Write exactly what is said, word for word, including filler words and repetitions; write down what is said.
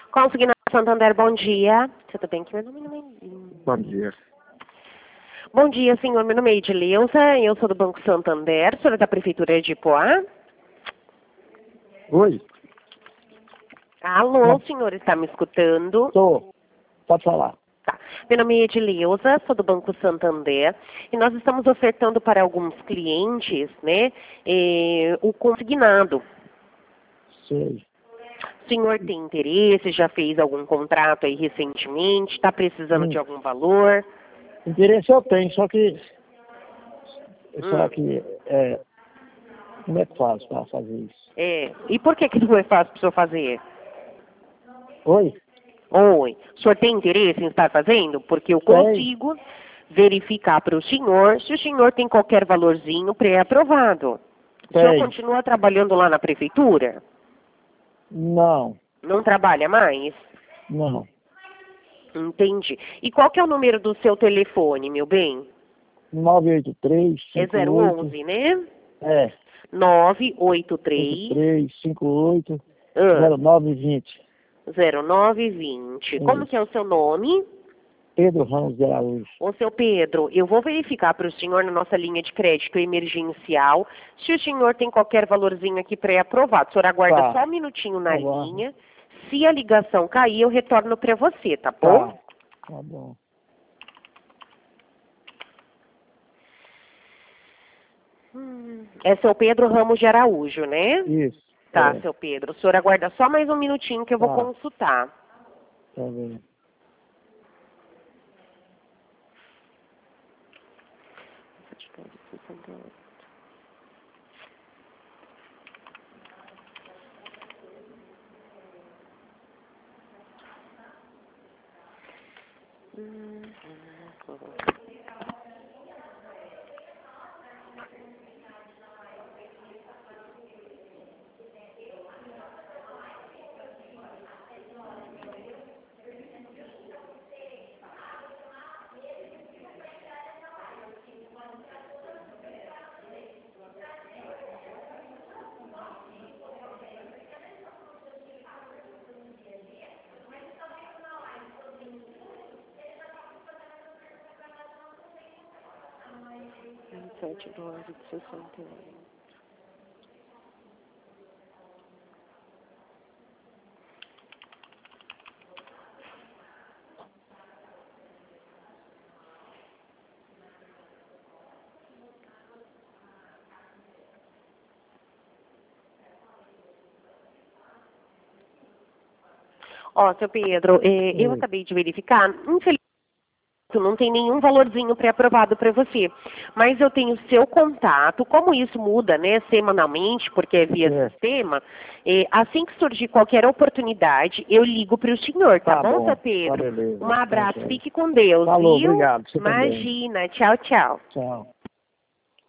Consignado Santander, bom dia. Tudo bem? Que meu nome não é... Bom dia. Bom dia, senhor. Meu nome é Edileuza, eu sou do Banco Santander, senhora da Prefeitura de Ipoá. Oi? Alô, Não. o senhor está me escutando? Tô. Pode falar. Tá. Meu nome é Edileuza, sou do Banco Santander, e nós estamos ofertando para alguns clientes, né, eh, o consignado. Sei. O senhor tem interesse, já fez algum contrato aí recentemente, está precisando Hum. de algum valor? Interesse eu tenho, só que... Só Hum. que... É, como é que faz para fazer isso? É. E por que que não é fácil para o senhor fazer? Oi? Oi. O senhor tem interesse em estar fazendo? Porque eu consigo verificar para o senhor se o senhor tem qualquer valorzinho pré-aprovado. O senhor Tem. continua trabalhando lá na prefeitura? Não. Não trabalha mais? Não. Entendi. E qual que é o número do seu telefone, meu bem? nove oito três, É cinco zero oito... onze, né? É. nove oito oito três três, cinco oito, ah, zero nove vinte. zero nove vinte. Como que é o Isso. seu nome? Pedro Ramos de Araújo. Ô, seu Pedro, eu vou verificar para o senhor na nossa linha de crédito emergencial se o senhor tem qualquer valorzinho aqui pré-aprovado. O senhor aguarda Tá. só um minutinho na Aguardo. linha. Se a ligação cair, eu retorno para você, tá bom? Tá. Tá bom. Hum, É seu Pedro Ramos de Araújo, né? Isso. Tá, É. seu Pedro. O senhor aguarda só mais um minutinho que eu vou Tá. consultar. Tá bem. sete dólares e sessenta e oito. Ó, seu Pedro, eh, eu Oi. acabei de verificar, infelizmente não tem nenhum valorzinho pré-aprovado para você, mas eu tenho seu contato, como isso muda, né, semanalmente, porque é via É. sistema, eh, assim que surgir qualquer oportunidade, eu ligo para o senhor, tá, Tá bom, bom. seu Tá Pedro? beleza. Um Tá abraço, certo. fique com Deus, Falou, viu? obrigado. Você também. Imagina, tchau, tchau. Tchau.